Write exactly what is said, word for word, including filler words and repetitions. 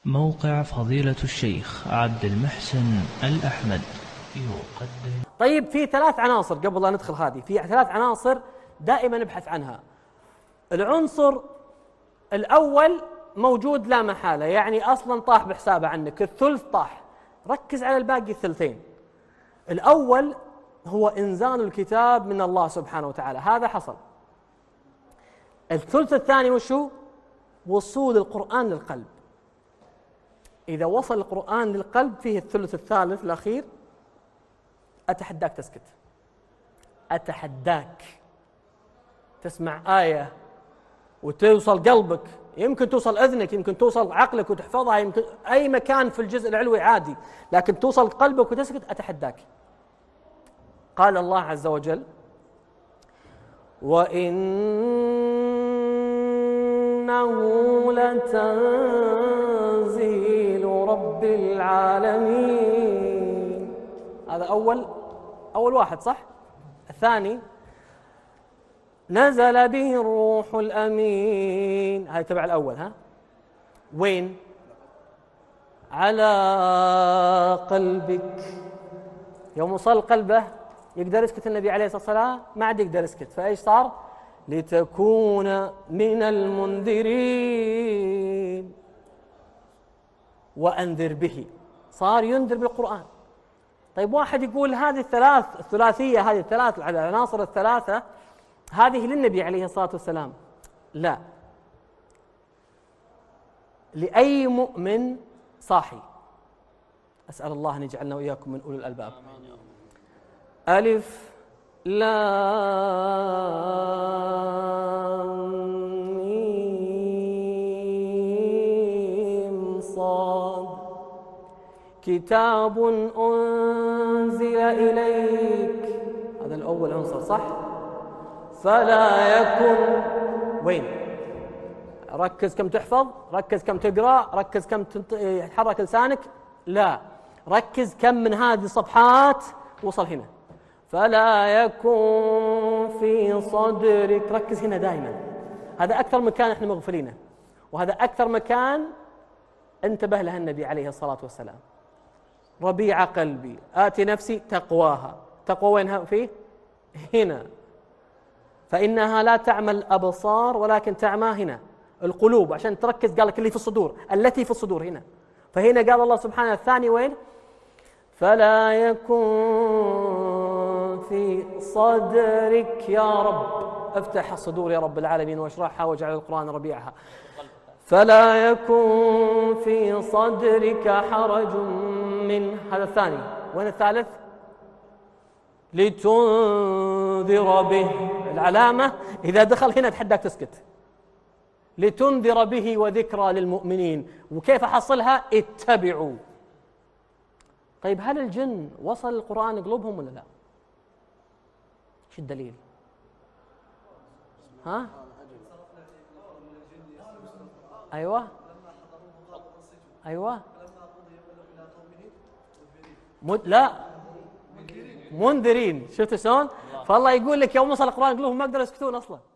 موقع فضيلة الشيخ عبد المحسن الأحمد يقدم. طيب، في ثلاث عناصر قبل لا ندخل هذه، في ثلاث عناصر دائما نبحث عنها. العنصر الأول موجود لا محالة، يعني أصلا طاح بحسابه عنك، الثلث طاح، ركز على الباقي الثلثين. الأول هو إنزال الكتاب من الله سبحانه وتعالى، هذا حصل. الثلث الثاني وشو؟ وصول القرآن للقلب. إذا وصل القرآن للقلب فيه الثلث الثالث الأخير، أتحداك تسكت، أتحداك تسمع آية وتوصل قلبك، يمكن توصل أذنك، يمكن توصل عقلك وتحفظها، يمكن أي مكان في الجزء العلوي عادي، لكن توصل قلبك وتسكت، أتحداك. قال الله عز وجل: وإنه لتنزيل رب العالمين. هذا أول أول واحد، صح؟ الثاني: نزل به الروح الأمين. هاي تبع الأول. ها وين؟ على قلبك. يوم وصل قلبه يقدر يسكت النبي عليه الصلاة والسلام؟ ما عاد يقدر يسكت، فإيش صار؟ لتكون من المنذرين وأنذر به، صار ينذر بالقرآن. طيب، واحد يقول هذه الثلاث الثلاثية، هذه الثلاث العناصر الثلاثة هذه للنبي عليه الصلاة والسلام. لا، لأي مؤمن صاحي. أسأل الله أن يجعلنا وإياكم من أولي الألباب. ألف لام ميم صاد، كتاب أنزل إليك. هذا الأول عنصر، صح؟ فلا يكن. وين؟ ركز كم تحفظ، ركز كم تقرأ، ركز كم تحرك لسانك. لا، ركز كم من هذه الصفحات وصل هنا. فلا يكن في صدرك، ركز هنا دائما. هذا أكثر مكان احنا مغفلينه، وهذا أكثر مكان انتبه له النبي عليه الصلاة والسلام. ربيع قلبي آتي نفسي تقواها. تقوى وينها؟ فيه هنا. فإنها لا تعمى الأبصار ولكن تعمى هنا القلوب، عشان تركز. قال لك اللي في الصدور، التي في الصدور هنا. فهنا قال الله سبحانه الثاني وين؟ فلا يكن في صدرك يا رب، افتح الصدور يا رب العالمين واشرحها واجعل القرآن ربيعها. فلا يكن في صدرك حرج من. هذا الثاني. وين الثالث؟ لتنذر به. العلامة إذا دخل هنا تحداك تسكت. لتنذر به وذكرى للمؤمنين. وكيف أحصلها؟ اتبعوا. طيب، هل الجن وصل القرآن قلوبهم ولا لا؟ شو الدليل؟ ها؟ أيوة أيوة مد... لا، منذرين. شفت شلون؟ فالله يقول لك يوم وصل القرآن قلوبهم ما قدروا يسكتون أصلا.